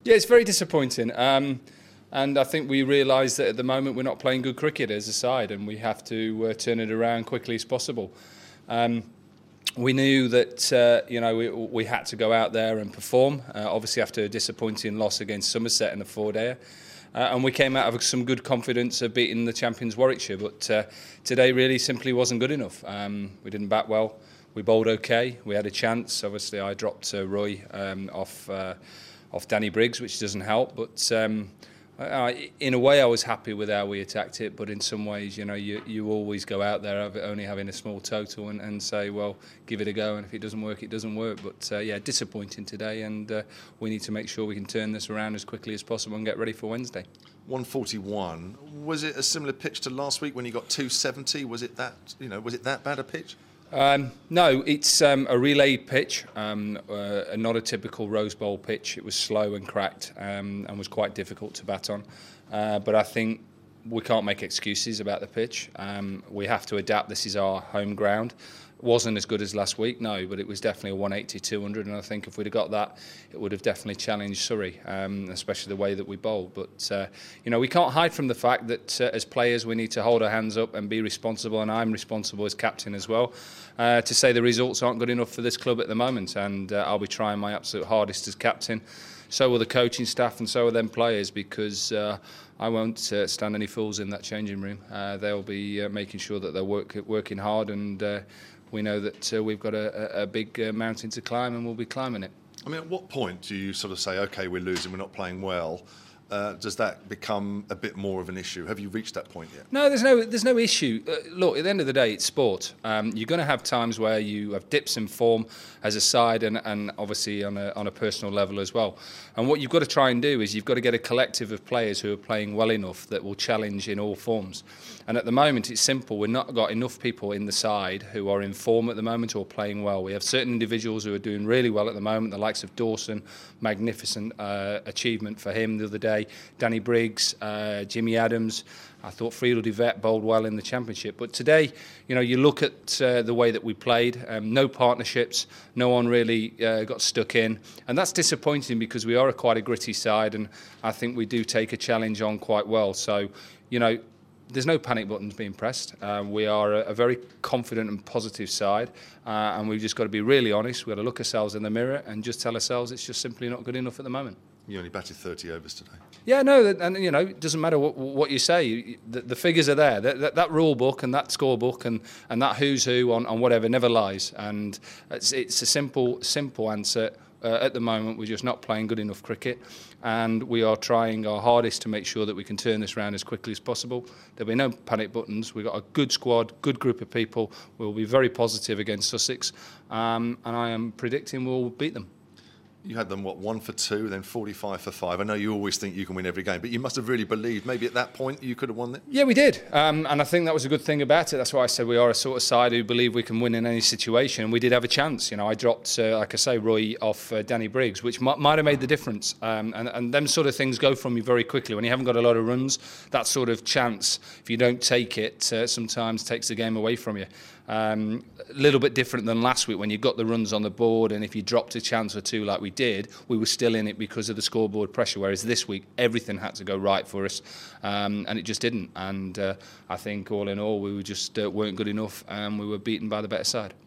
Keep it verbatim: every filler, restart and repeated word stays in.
Yeah, it's very disappointing. Um, and I think we realise that at the moment we're not playing good cricket as a side, and we have to uh, turn it around quickly as possible. Um, we knew that uh, you know we, we had to go out there and perform. Uh, obviously, after a disappointing loss against Somerset in the four-dayer. Uh, and we came out of some good confidence of beating the champions Warwickshire, but uh, today really simply wasn't good enough. Um, we didn't bat well. We bowled okay. We had a chance. Obviously, I dropped uh, Roy um, off uh, off Danny Briggs, which doesn't help. But um, I, in a way, I was happy with how we attacked it. But in some ways, you know, you, you always go out there only having a small total and, and say, well, give it a go. And if it doesn't work, it doesn't work. But uh, yeah, disappointing today. And uh, we need to make sure we can turn this around as quickly as possible and get ready for Wednesday. one forty-one. Was it a similar pitch to last week when you got two seventy? Was it that, you know, was it that bad a pitch? Um, no, it's um, a relay pitch, um, uh, not a typical Rose Bowl pitch. It was slow and cracked um, and was quite difficult to bat on. Uh, but I think we can't make excuses about the pitch. Um, we have to adapt. This is our home ground. Wasn't as good as last week, no, but it was definitely a one eighty, two hundred, and I think if we'd have got that, it would have definitely challenged Surrey, um, especially the way that we bowled. But, uh, you know, we can't hide from the fact that uh, as players we need to hold our hands up and be responsible, and I'm responsible as captain as well, uh, to say the results aren't good enough for this club at the moment, and uh, I'll be trying my absolute hardest as captain. So will the coaching staff and so will them players, because uh, I won't uh, stand any fools in that changing room. Uh, they'll be uh, making sure that they're work, working hard, and uh, we know that uh, we've got a, a big uh, mountain to climb, and we'll be climbing it. I mean, at what point do you sort of say, OK, we're losing, we're not playing well? Uh, does that become a bit more of an issue? Have you reached that point yet? No, there's no there's no issue. Uh, look, at the end of the day, it's sport. Um, you're going to have times where you have dips in form as a side, and, and obviously on a on a personal level as well. And what you've got to try and do is you've got to get a collective of players who are playing well enough that will challenge in all forms. And at the moment, it's simple. We've not got enough people in the side who are in form at the moment or playing well. We have certain individuals who are doing really well at the moment, the likes of Dawson, magnificent uh, achievement for him the other day. Danny Briggs, uh, Jimmy Adams. I thought Friedel de Vet bowled well in the championship. But today, you know, you look at uh, the way that we played, um, no partnerships, no one really uh, got stuck in. And that's disappointing because we are a quite a gritty side, and I think we do take a challenge on quite well. So, you know, there's no panic buttons being pressed. Uh, we are a, a very confident and positive side, uh, and we've just got to be really honest. We've got to look ourselves in the mirror and just tell ourselves it's just simply not good enough at the moment. You only batted thirty overs today. Yeah, no, and you know, it doesn't matter what, what you say. The, the figures are there. That, that, that rule book and that scorebook and, and that who's who on, on whatever never lies. And it's, it's a simple, simple answer. Uh, at the moment, we're just not playing good enough cricket, and we are trying our hardest to make sure that we can turn this round as quickly as possible. There'll be no panic buttons. We've got a good squad, good group of people. We'll be very positive against Sussex, um, and I am predicting we'll beat them. You had them, what, one for two, then forty-five for five. I know you always think you can win every game, but you must have really believed maybe at that point you could have won it. Yeah, we did. Um, and I think that was a good thing about it. That's why I said we are a sort of side who believe we can win in any situation. We did have a chance. You know, I dropped, uh, like I say, Roy off uh, Danny Briggs, which might, might have made the difference. Um, and, and them sort of things go from you very quickly. When you haven't got a lot of runs, that sort of chance, if you don't take it, uh, sometimes takes the game away from you. Um, a little bit different than last week when you got the runs on the board, and if you dropped a chance or two like we did, we were still in it because of the scoreboard pressure, whereas this week everything had to go right for us, um, and it just didn't. And uh, I think all in all we were just uh, weren't good enough, and we were beaten by the better side.